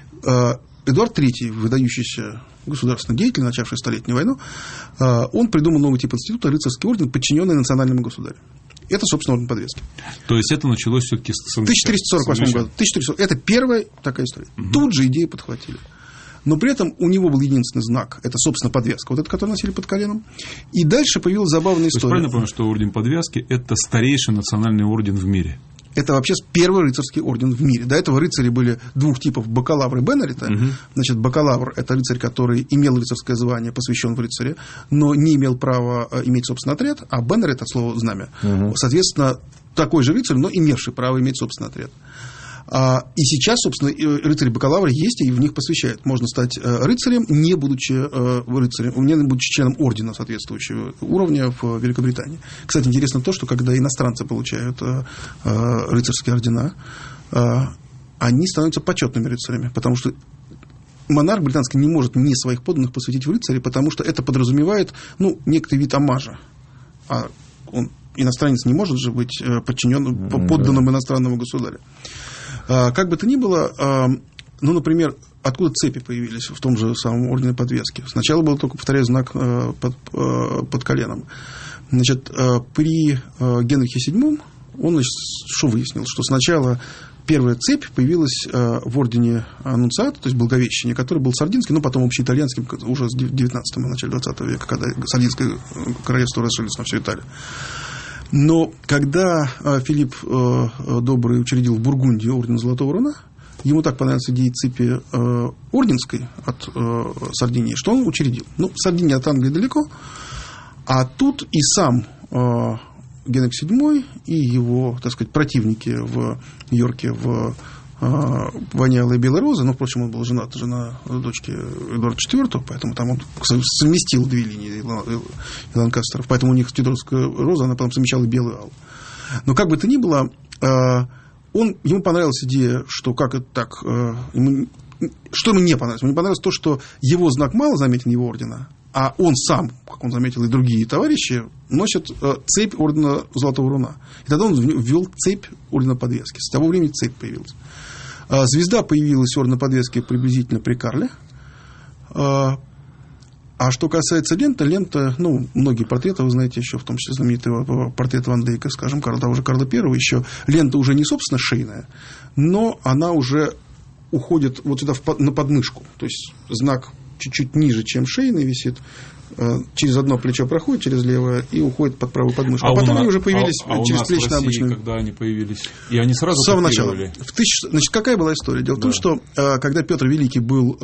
А, Эдуард третий, выдающийся государственный деятель, начавший Столетнюю войну, а, он придумал новый тип института, рыцарский орден, подчиненный национальному государю. Это, собственно, орден подвески. То есть это началось все-таки с тысяча триста сорок восьмом году. тысяча триста сорок Это первая такая история. Угу. Тут же идею подхватили. Но при этом у него был единственный знак. Это, собственно, подвеска, вот это, который носили под коленом. И дальше появилась забавная история. То есть правильно понимаю, что орден подвязки – это старейший национальный орден в мире? Это вообще первый рыцарский орден в мире. До этого рыцари были двух типов: бакалавр и беннерита. Угу. Значит, бакалавр – это рыцарь, который имел рыцарское звание, посвящен в рыцаре, но не имел права иметь собственный отряд, а беннерит – от слова знамя. Угу. Соответственно, такой же рыцарь, но имевший право иметь собственный отряд. И сейчас, собственно, рыцари-бакалавры есть, и в них посвящают. Можно стать рыцарем, не будучи рыцарем, не будучи членом ордена соответствующего уровня в Великобритании. Кстати, интересно то, что когда иностранцы получают рыцарские ордена, они становятся почетными рыцарями, потому что монарх британский не может не своих подданных посвятить в рыцари, потому что это подразумевает, ну, некоторый вид омажа. А он иностранец не может же быть подчиненным, подданным иностранному государю. Как бы то ни было, ну, например, откуда цепи появились в том же самом ордене подвески? Сначала был только, повторяю, знак под, под коленом. Значит, при Генрихе седьмом он, значит, что выяснил? Что сначала первая цепь появилась в ордене Аннунциата, то есть Благовещения, который был сардинский, но потом общеитальянским уже с девятнадцатого, начале двадцатого века, когда сардинское королевство расширилось на всю Италию. Но когда Филипп Добрый учредил в Бургундии орден Золотого Руна, ему так понравилась идея цепи э, орденской от э, Сардинии, что он учредил. Ну, Сардиния от Англии далеко, а тут и сам э, Генрих седьмой и его, так сказать, противники в Йорке в э, войне Алой Белой Розы, но, впрочем, он был женат уже на дочке Эдуарда четвёртого, поэтому там он совместил две линии Ланкастеров, поэтому у них Тюдорская роза, она потом совмещала белую аллу. Но как бы то ни было, э, Он, ему понравилась идея, что как это так, э, ему, что ему не понравилось? Ему не понравилось то, что его знак мало заметен, его ордена, а он сам, как он заметил, и другие товарищи, носят э, цепь ордена Золотого Руна. И тогда он ввел цепь ордена подвески. С того времени цепь появилась. Э, звезда появилась ордена подвески приблизительно при Карле. Э, А что касается ленты, лента, ну, многие портреты, вы знаете, еще в том числе знаменитый портрет Ван Дейка, скажем, Карла, того же Карла Первого, еще лента уже не, собственно, шейная, но она уже уходит вот сюда в, на подмышку. То есть знак чуть-чуть ниже, чем шейный висит, через одно плечо проходит, через левое, и уходит под правую подмышку. А, а потом нас, они уже появились а, а через плечи на обычную. Когда они появились? И они сразу с самого начала. В тысяч... Значит, какая была история? Дело да. в том, что когда Петр Великий был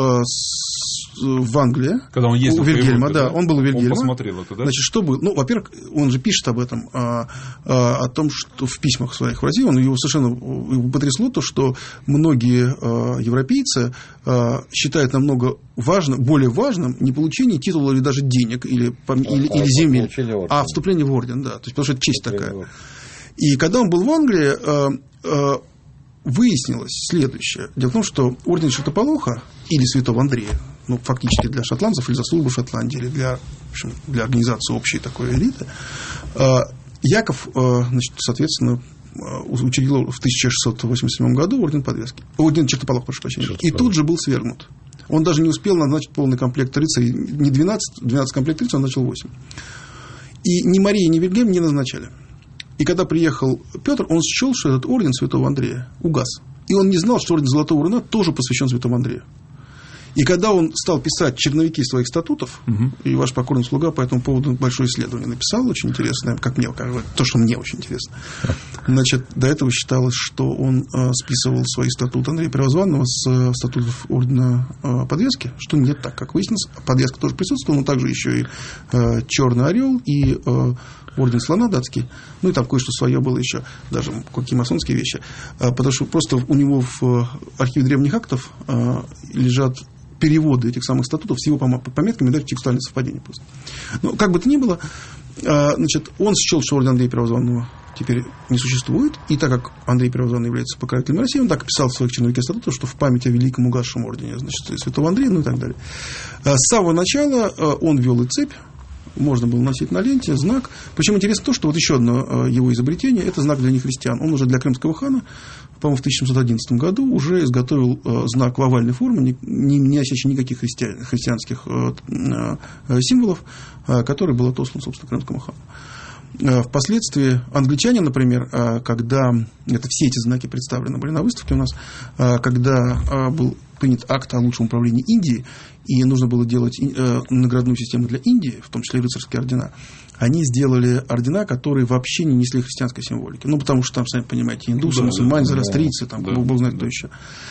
в Англии, когда он ездил у Вильгельма, Европе, да, да, он был у Вильгельма. Он посмотрел это, да? Значит, что было? Ну, во-первых, он же пишет об этом, а, а, о том, что в письмах своих в России, он его совершенно его потрясло то, что многие а, европейцы а, считают намного важным, более важным не получение титула или даже денег, или, а, или, а, или земель, а вступление в орден, да, то есть, потому что это честь такая. И когда он был в Англии, а, а, выяснилось следующее. Дело в том, что орден Святополоха или Святого Андрея, ну, фактически для шотландцев или за службу в Шотландии, или для, в общем, для организации общей такой элиты, Яков, значит, соответственно, учредил в тысяча шестьсот восемьдесят седьмом году орден подвески. Орден Чертополох, прошу прощения. И тут же был свергнут. Он даже не успел назначить полный комплект рыцарей. Не двенадцать, двенадцать комплект рыцарей, он начал восемь. И ни Мария, ни Вильгельм не назначали. И когда приехал Петр, он счел, что этот орден Святого Андрея угас. И он не знал, что орден Золотого Руна тоже посвящен Святому Андрею. И когда он стал писать черновики своих статутов, угу. и ваш покорный слуга по этому поводу большое исследование написал, очень интересное, как мне кажется, то, что мне очень интересно. Значит, до этого считалось, что он э, списывал свои статуты Андрея Первозванного с э, статутов ордена э, подвески, что нет так, как выяснилось. Подвеска тоже присутствовала, но также еще и э, Черный Орел и э, орден Слона датский, ну и там кое-что свое было еще, даже какие масонские вещи, э, потому что просто у него в э, архиве древних актов э, лежат переводы этих самых статутов с его пометками, даже текстуальное совпадение просто. Но как бы то ни было, значит, он счел, что орден Андрея Первозванного теперь не существует, и так как Андрей Первозванный является покровителем России, он так писал в своих черновике статутов, что в память о великом угасшем ордене, значит, Святого Андрея, ну и так далее. С самого начала он ввел и цепь, можно было носить на ленте, знак. Причем интересно то, что вот еще одно его изобретение, это знак для нехристиан. Он уже для крымского хана, по-моему, в тысяча семьсот одиннадцатом году уже изготовил знак в овальной форме, не, не носящий никаких христиан, христианских символов, который был отослан, собственно, крымскому хану. Впоследствии англичане, например, когда, это все эти знаки представлены были на выставке у нас, когда был принят акт о лучшем управлении Индией, и нужно было делать наградную систему для Индии, в том числе и рыцарские ордена, они сделали ордена, которые вообще не несли христианской символики. Ну, потому что там, сами понимаете, индусы, да, мусульмане, да, зороастрийцы, там, да, бог знает, да, кто еще.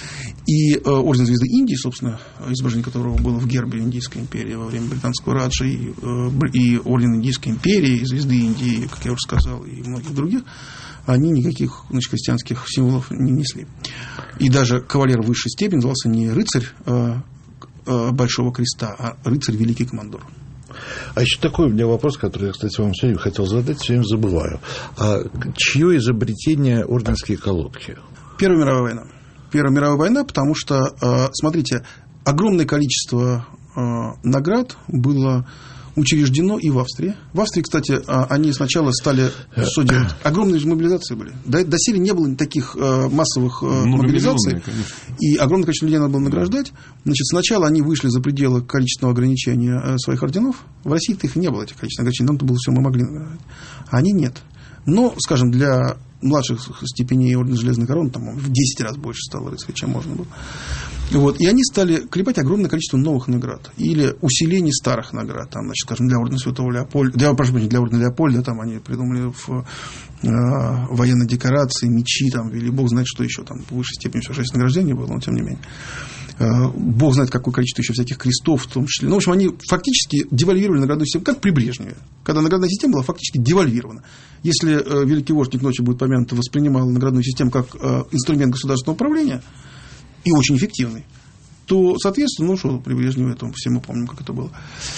И э, орден Звезды Индии, собственно, изображение которого было в гербе Индийской империи во время британского раджа, и, э, и орден Индийской империи, и Звезды Индии, как я уже сказал, и многих других, они никаких, значит, христианских символов не несли. И даже кавалер высшей степени назывался не рыцарь э, э, Большого Креста, а рыцарь Великий Командор. А еще такой у меня вопрос, который я, кстати, вам все время хотел задать, все время забываю. А чье изобретение орденские колодки? Первая мировая война. Первая мировая война, потому что, смотрите, огромное количество наград было учреждено и в Австрии. В Австрии, кстати, они сначала стали что делать? Огромные же мобилизации были. До, до сих не было таких массовых ну, мобилизаций. И огромное количество людей надо было награждать. Значит, сначала они вышли за пределы количественного ограничения своих орденов. В России-то их не было, этих количественных ограничений. Нам-то было все, мы могли награждать. А они нет. Но, скажем, для младших степеней ордена Железной Короны там в десять раз больше стало рыцарей, чем можно было. Вот. И они стали клепать огромное количество новых наград. Или усиление старых наград. Там, значит, скажем, для ордена Святого Леопольда, для, прошу прощения, для ордена Леопольда, там они придумали в э, военной декорации, мечи, там, или бог знает, что еще там в высшей степени все шесть награждений было, но тем не менее. Э, бог знает, какое количество еще всяких крестов, в том числе. Ну, в общем, они фактически девальвировали наградную систему, как при Брежневе, когда наградная система была фактически девальвирована. Если э, великий вождь ночью будет помянут, воспринимал наградную систему как э, инструмент государственного управления, и очень эффективный, то, соответственно, ну что, при Брежневе, это все мы помним, как это было.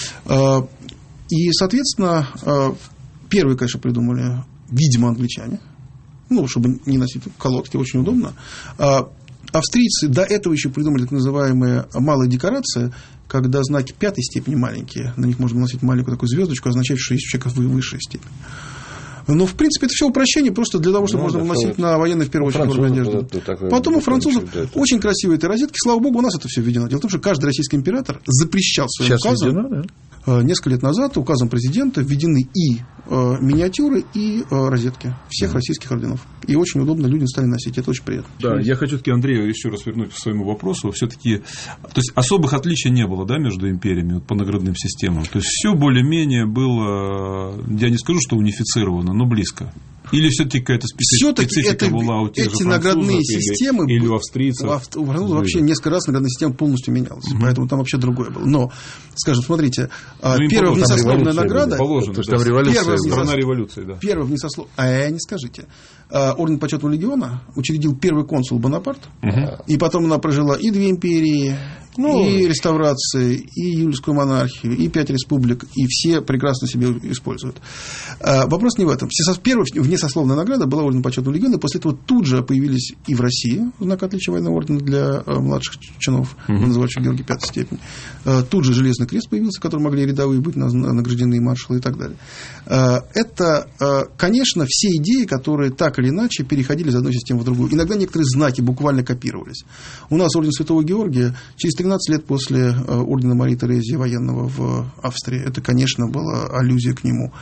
И, соответственно, первые, конечно, придумали, видимо, англичане, ну, чтобы не носить колодки, очень удобно. Австрийцы до этого еще придумали так называемые малые декорации, когда знаки пятой степени маленькие, на них можно носить маленькую такую звездочку, означает, что есть у человека высшая степень. Но, в принципе, это все упрощение просто для того, чтобы ну, можно носить на военной, в первую очередь, одежду. Потом у французов очень красивые эти розетки. Слава богу, у нас это все введено. Дело в том, что каждый российский император запрещал своим Сейчас указом. Введено, да? Несколько лет назад указом президента введены и э, миниатюры, и э, розетки всех mm-hmm. российских орденов. И очень удобно, люди стали носить. Это очень приятно. Да, я хочу таки Андрея еще раз вернуть к своему вопросу. Все-таки, то есть особых отличий не было, да, между империями вот, по наградным системам. То есть все более-менее было, я не скажу, что унифицировано, но близко. Или все-таки какая-то специфика была у тех эти же наградные или, системы или у австрийцев? У французов вообще несколько раз наградная система полностью менялась. Угу. Поэтому там вообще другое было. Но, скажем, смотрите, ну, первая внесословная награда... Положено, то, да. Там революция, первая страна революции, да. Первая внесословная... А не скажите. Орден Почетного легиона учредил первый консул Бонапарт. Угу. И потом она прожила и две империи, ну, и реставрации, и июльскую монархию, и пять республик, и все прекрасно себе используют. А, вопрос не в этом. Первая внесословная награда была орден Почетного легиона, и после этого тут же появились и в России знак отличия военного ордена для а, младших чинов, mm-hmm. называющих Георгий пятой степени. А, тут же Железный крест появился, который могли рядовые быть, награждены маршалы и так далее. А, это, а, конечно, все идеи, которые так или иначе переходили из одной системы в другую. Иногда некоторые знаки буквально копировались. У нас орден Святого Георгия через тринадцать лет после ордена Марии Терезии военного в Австрии. Это, конечно, была аллюзия к нему.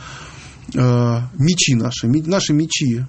Мечи наши. Наши мечи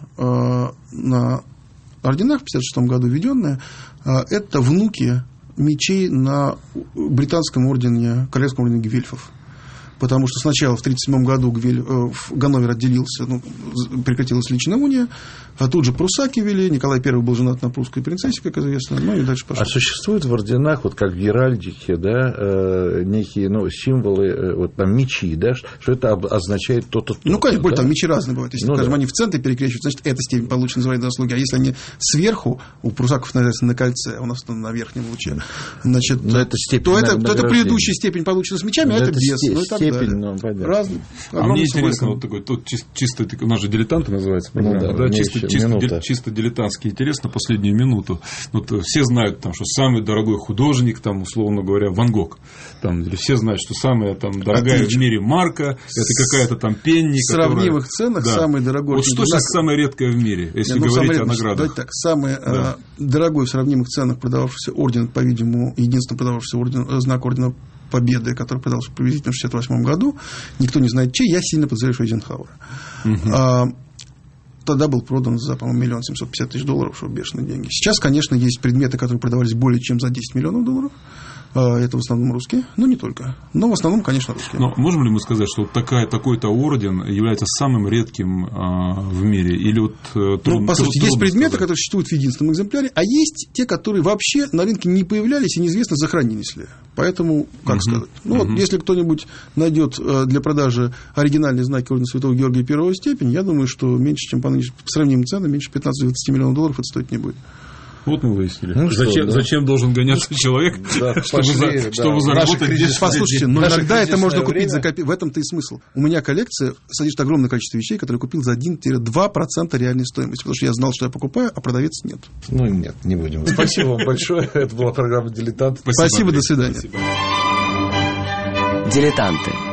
на орденах в пятьдесят шестом году введенные, это внуки мечей на британском ордене, королевском ордене гвельфов. Потому что сначала в тысяча девятьсот тридцать седьмом году Гвель, э, Ганновер отделился, ну, прекратилась личная уния, а тут же прусаки ввели, Николай Первый был женат на прусской принцессе, как известно, ну и дальше пошло. А существуют в орденах, вот как в Геральдике, да, э, некие ну, символы, э, вот там мечи, да, что это означает то-то, то-то? Ну, конечно, более да? Там мечи разные бывают. Если, ну, скажем, да. они в центре перекрещиваются, значит, эта степень получена, называется заслуги. А если они сверху, у прусаков называется на кольце, у нас на верхнем луче, значит, это степень, то, это, то это предыдущая степень получена с мечами, а это, это без. Степень, ну, и так далее. Ну, Разный. А мне интересно, вот такой, тут чисто, чисто, у нас же дилетанты называется программа, ну, да, да, чисто, чисто, ди, чисто дилетантски интересно, последнюю минуту. Вот, все знают, там, что самый дорогой художник, там, условно говоря, Ван Гог. Там, или все знают, что самая там, дорогая Отлично. В мире марка, это какая-то там пенни. В сравнимых которая... ценах да. самый дорогой. Вот что сейчас самое редкое в мире, если ну, говорить самое, о наградах? Так, самый да. э, дорогой в сравнимых ценах продававшийся орден, по-видимому, единственный продававшийся орден, знак ордена Победы, который продался приблизительно в шестьдесят восьмом году, никто не знает чей, я сильно подозреваю, что Эйзенхауэра. Угу. А, тогда был продан за, по-моему, миллион семьсот пятьдесят тысяч долларов, что бешеные деньги. Сейчас, конечно, есть предметы, которые продавались более чем за десять миллионов долларов. Это в основном русские, но не только. Но в основном, конечно, русские. Но можем ли мы сказать, что вот такая, такой-то орден является самым редким а, в мире? Или вот, ну, труд, по сути, есть предметы, сказать. Которые существуют в единственном экземпляре, а есть те, которые вообще на рынке не появлялись и неизвестно, сохранились ли. Поэтому, как uh-huh. сказать? Ну, uh-huh. вот, если кто-нибудь найдет для продажи оригинальные знаки ордена Святого Георгия первой степени, я думаю, что меньше, чем по, по сравнимым ценам, меньше пятнадцать-двадцать миллионов долларов это стоить не будет. Вот мы выяснили. Ну, зачем, что, да. зачем должен гоняться человек, да, чтобы, пошли, за, да. чтобы заработать десять? Послушайте, но иногда это можно купить время. за копейки. В этом-то и смысл. У меня коллекция содержит огромное количество вещей, которые я купил за один-два процента реальной стоимости. Потому что я знал, что я покупаю, а продавец нет. Ну, нет, не будем. Спасибо вам большое. Это была программа «Дилетант». Спасибо, до свидания. Дилетанты.